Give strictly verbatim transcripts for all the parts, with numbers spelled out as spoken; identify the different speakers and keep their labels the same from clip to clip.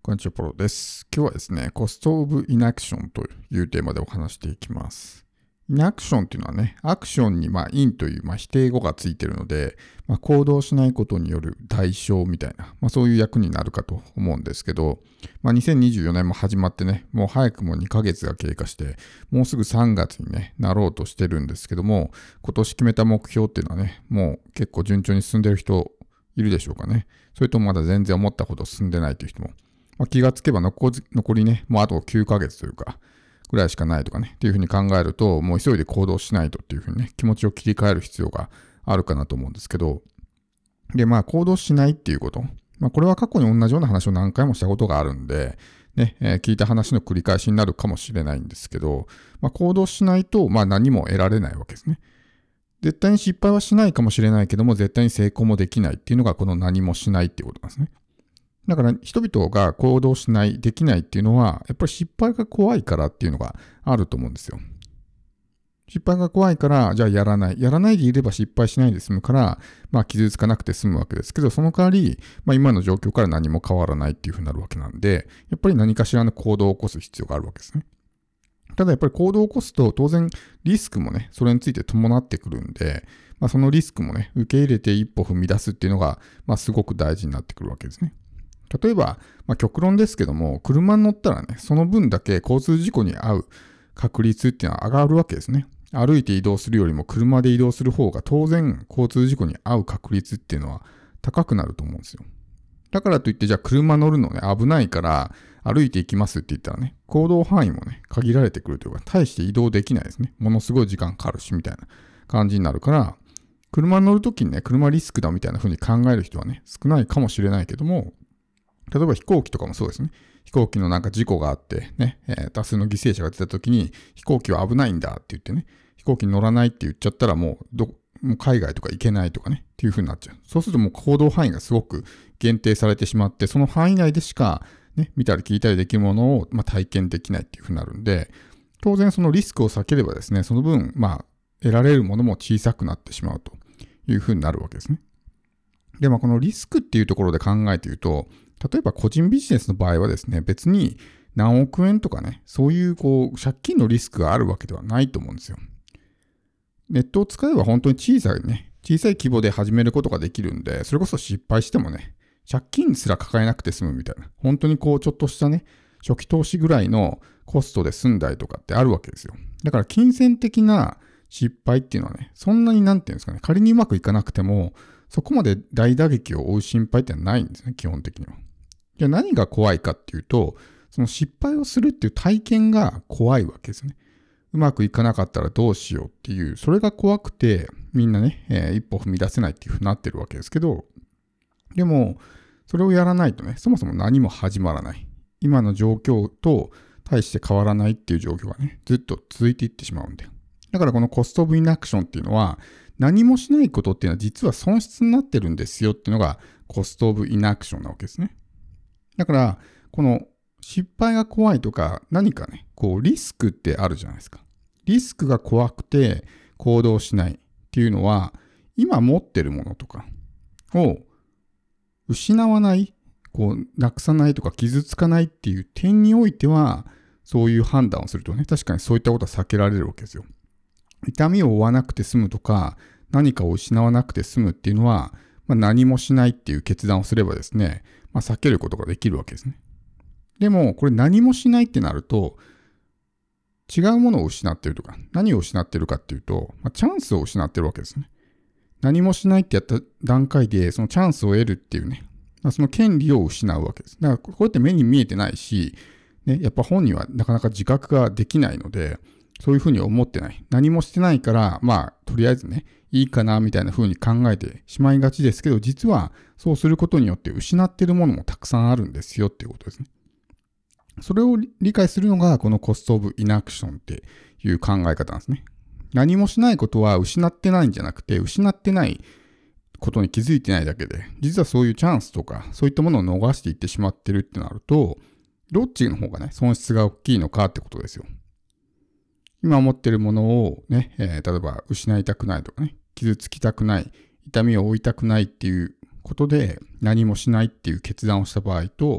Speaker 1: こんにちは、ポロです。今日はですね、コストオブイナクションというテーマでお話していきます。イナクションっていうのはね、アクションにまあインというまあ否定語がついているので、まあ、行動しないことによる代償みたいな、まあ、そういう役になるかと思うんですけど、まあ、にせんにじゅうよねんも始まってね、もう早くもにかげつが経過して、もうすぐさんがつに、ね、なろうとしてるんですけども、今年決めた目標っていうのはね、もう結構順調に進んでる人いるでしょうかね。それともまだ全然思ったほど進んでないという人も。まあ、気がつけば残残りね、もうあときゅうかげつというか、ぐらいしかないとかね、っていうふうに考えると、もう急いで行動しないとっていうふうにね、気持ちを切り替える必要があるかなと思うんですけど、で、まあ行動しないっていうこと。まあこれは過去に同じような話を何回もしたことがあるんで、ね、えー聞いた話の繰り返しになるかもしれないんですけど、まあ行動しないと、まあ何も得られないわけですね。絶対に失敗はしないかもしれないけども、絶対に成功もできないっていうのがこの何もしないっていうことなんですね。だから人々が行動しない、できないっていうのは、やっぱり失敗が怖いからっていうのがあると思うんですよ。失敗が怖いから、じゃあやらない。やらないでいれば失敗しないで済むから、まあ傷つかなくて済むわけですけど、その代わり、まあ今の状況から何も変わらないっていうふうになるわけなんで、やっぱり何かしらの行動を起こす必要があるわけですね。ただやっぱり行動を起こすと、当然リスクもね、それについて伴ってくるんで、まあそのリスクもね、受け入れて一歩踏み出すっていうのが、まあすごく大事になってくるわけですね。例えば、まあ、極論ですけども、車に乗ったらね、その分だけ交通事故に遭う確率っていうのは上がるわけですね。歩いて移動するよりも車で移動する方が当然交通事故に遭う確率っていうのは高くなると思うんですよ。だからといって、じゃあ車乗るのね、危ないから歩いて行きますって言ったらね、行動範囲もね、限られてくるというか、大して移動できないですね。ものすごい時間かかるし、みたいな感じになるから、車に乗るときにね、車リスクだみたいな風に考える人はね、少ないかもしれないけども、例えば飛行機とかもそうですね。飛行機のなんか事故があってね、えー、多数の犠牲者が出た時に飛行機は危ないんだって言ってね、飛行機に乗らないって言っちゃったらもうどもう海外とか行けないとかね、っていう風になっちゃう。そうするともう行動範囲がすごく限定されてしまって、その範囲内でしかね、見たり聞いたりできるものを、まあ、体験できないっていう風になるんで、当然そのリスクを避ければですね、その分、まあ、得られるものも小さくなってしまうという風になるわけですね。で、まあ、このリスクっていうところで考えていると、例えば個人ビジネスの場合はですね、別に何億円とかね、そういうこう借金のリスクがあるわけではないと思うんですよ。ネットを使えば本当に小さいね、小さい規模で始めることができるんで、それこそ失敗してもね、借金すら抱えなくて済むみたいな、本当にこうちょっとしたね、初期投資ぐらいのコストで済んだりとかってあるわけですよ。だから金銭的な失敗っていうのはね、そんなになんていうんですかね、仮にうまくいかなくても、そこまで大打撃を負う心配ってのはないんですね、基本的には。じゃあ何が怖いかっていうと、その失敗をするっていう体験が怖いわけですね。うまくいかなかったらどうしようっていう、それが怖くて、みんなね、えー、一歩踏み出せないっていうふうになってるわけですけど、でも、それをやらないとね、そもそも何も始まらない。今の状況と大して変わらないっていう状況がね、ずっと続いていってしまうんで。だからこのコストオブイナクションっていうのは、何もしないことっていうのは実は損失になってるんですよっていうのがコストオブイナクションなわけですね。だから、この失敗が怖いとか何かね、こうリスクってあるじゃないですか。リスクが怖くて行動しないっていうのは、今持ってるものとかを失わない、こうなくさないとか傷つかないっていう点においては、そういう判断をするとね、確かにそういったことは避けられるわけですよ。痛みを負わなくて済むとか、何かを失わなくて済むっていうのは、まあ、何もしないっていう決断をすればですね、まあ、避けることができるわけですね。でも、これ何もしないってなると、違うものを失ってるとか、何を失ってるかっていうと、まあ、チャンスを失ってるわけですね。何もしないってやった段階で、そのチャンスを得るっていうね、まあ、その権利を失うわけです。だから、こうやって目に見えてないし、ね、やっぱ本人はなかなか自覚ができないので、そういうふうに思ってない。何もしてないから、まあ、とりあえずね、いいかな、みたいなふうに考えてしまいがちですけど、実は、そうすることによって失っているものもたくさんあるんですよっていうことですね。それを理解するのが、このコストオブイナクションっていう考え方なんですね。何もしないことは失ってないんじゃなくて、失ってないことに気づいてないだけで、実はそういうチャンスとか、そういったものを逃していってしまってるってなると、どっちの方がね、損失が大きいのかってことですよ。今持ってるものをね、えー、例えば失いたくないとかね、傷つきたくない、痛みを負いたくないっていうことで何もしないっていう決断をした場合と、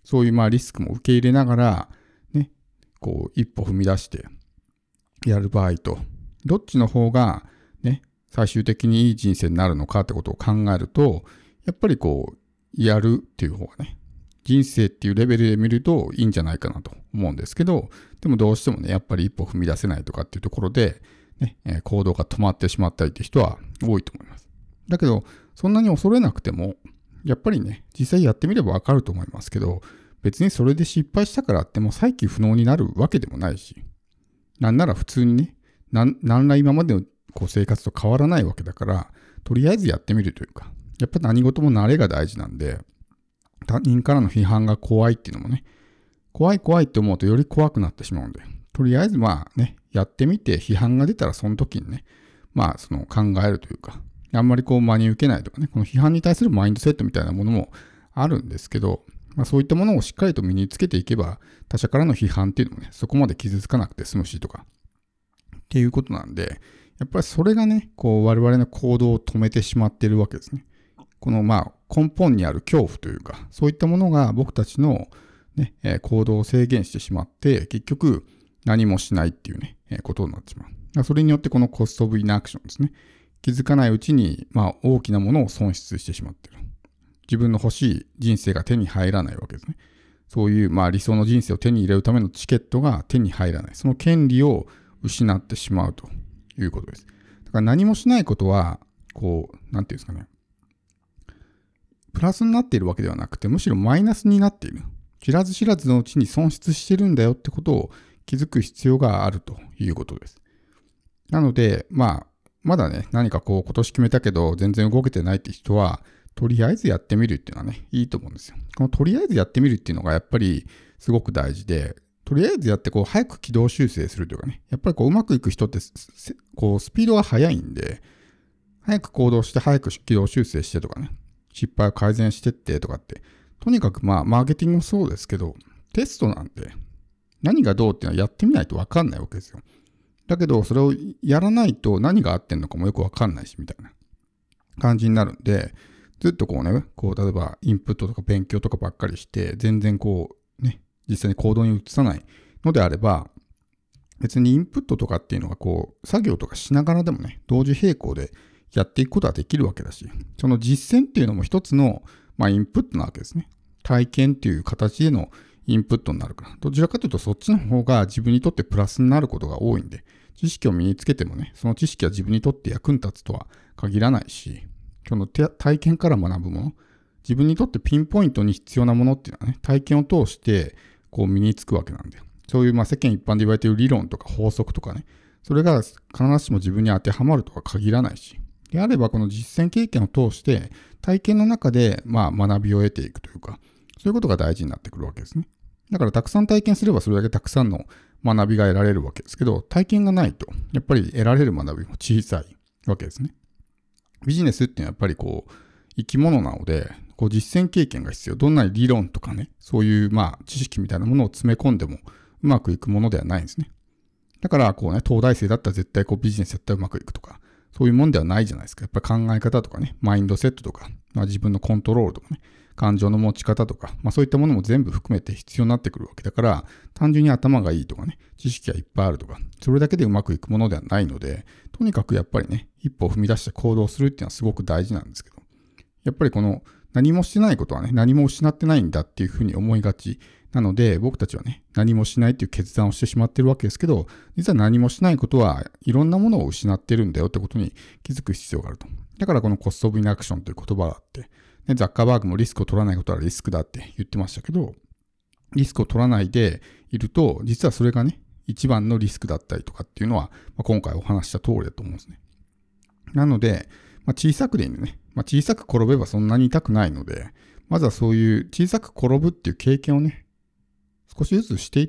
Speaker 1: そういうまあリスクも受け入れながら、ね、こう一歩踏み出してやる場合と、どっちの方がね、最終的にいい人生になるのかってことを考えると、やっぱりこう、やるっていう方がね、人生っていうレベルで見るといいんじゃないかなと思うんですけど、でもどうしてもね、やっぱり一歩踏み出せないとかっていうところで、ね、行動が止まってしまったりっていう人は多いと思います。だけど、そんなに恐れなくても、やっぱりね、実際やってみればわかると思いますけど、別にそれで失敗したからってもう再起不能になるわけでもないし、なんなら普通にね、なんなんら今までのこう生活と変わらないわけだから、とりあえずやってみるというか、やっぱり何事も慣れが大事なんで、他人からの批判が怖いっていうのもね、怖い怖いって思うとより怖くなってしまうんで、とりあえずまあね、やってみて批判が出たらその時にね、まあその考えるというか、あんまりこう真に受けないとかね、この批判に対するマインドセットみたいなものもあるんですけど、まあそういったものをしっかりと身につけていけば、他者からの批判っていうのもね、そこまで傷つかなくて済むしとか、っていうことなんで、やっぱりそれがね、こう我々の行動を止めてしまっているわけですね。このまあ根本にある恐怖というか、そういったものが僕たちの、ね、行動を制限してしまって、結局何もしないっていうね、ことになってしまう。それによってこのコストオブイナクションですね。気づかないうちに、まあ、大きなものを損失してしまっている。自分の欲しい人生が手に入らないわけですね。そういう、まあ、理想の人生を手に入れるためのチケットが手に入らない。その権利を失ってしまうということです。だから何もしないことは、こう、なんていうんですかね。プラスになっているわけではなくて、むしろマイナスになっている。知らず知らずのうちに損失してるんだよってことを気づく必要があるということです。なので、まあ、まだね、何かこう今年決めたけど全然動けてないって人は、とりあえずやってみるっていうのはね、いいと思うんですよ。このとりあえずやってみるっていうのがやっぱりすごく大事で、とりあえずやってこう早く軌道修正するというかね、やっぱりこううまくいく人ってこうスピードが速いんで、早く行動して早く軌道修正してとかね、失敗を改善してってとかって、とにかくまあマーケティングもそうですけど、テストなんで何がどうっていうのはやってみないと分かんないわけですよ。だけど、それをやらないと何が合ってんのかもよくわかんないし、みたいな感じになるんで、ずっとこうね、こう、例えばインプットとか勉強とかばっかりして、全然こう、ね、実際に行動に移さないのであれば、別にインプットとかっていうのがこう、作業とかしながらでもね、同時並行でやっていくことはできるわけだし、その実践っていうのも一つの、まあ、インプットなわけですね。体験っていう形でのインプットになるから。どちらかというとそっちの方が自分にとってプラスになることが多いんで、知識を身につけてもね、その知識は自分にとって役に立つとは限らないし、その体験から学ぶもの、自分にとってピンポイントに必要なものっていうのはね、体験を通してこう身につくわけなんで、そういうまあ世間一般で言われている理論とか法則とかね、それが必ずしも自分に当てはまるとは限らないし、であればこの実践経験を通して体験の中でまあ学びを得ていくというか、そういうことが大事になってくるわけですね。だからたくさん体験すればそれだけたくさんの学びが得られるわけですけど、体験がないとやっぱり得られる学びも小さいわけですね。ビジネスっていうのはやっぱりこう生き物なので、こう実践経験が必要。どんなに理論とかね、そういうまあ知識みたいなものを詰め込んでもうまくいくものではないんですね。だからこうね、東大生だったら絶対こうビジネスやったらうまくいくとか、そういうもんではないじゃないですか。やっぱり考え方とかね、マインドセットとか、まあ、自分のコントロールとかね、感情の持ち方とか、まあそういったものも全部含めて必要になってくるわけだから、単純に頭がいいとかね、知識がいっぱいあるとか、それだけでうまくいくものではないので、とにかくやっぱりね、一歩踏み出して行動するっていうのはすごく大事なんですけど、やっぱりこの何もしてないことはね、何も失ってないんだっていうふうに思いがちなので、僕たちはね、何もしないっていう決断をしてしまってるわけですけど、実は何もしないことはいろんなものを失ってるんだよってことに気づく必要があると。だからこのコストオブイナクションという言葉があって、ね、ザッカーバーグもリスクを取らないことはリスクだって言ってましたけど、リスクを取らないでいると、実はそれがね、一番のリスクだったりとかっていうのは、まあ、今回お話した通りだと思うんですね。なので、まあ、小さくでいいんでね、まあ、小さく転べばそんなに痛くないので、まずはそういう小さく転ぶっていう経験をね、少しずつしていって、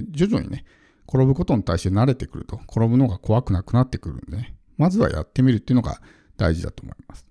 Speaker 1: 徐々にね、転ぶことに対して慣れてくると、転ぶのが怖くなくなってくるんでね、まずはやってみるっていうのが大事だと思います。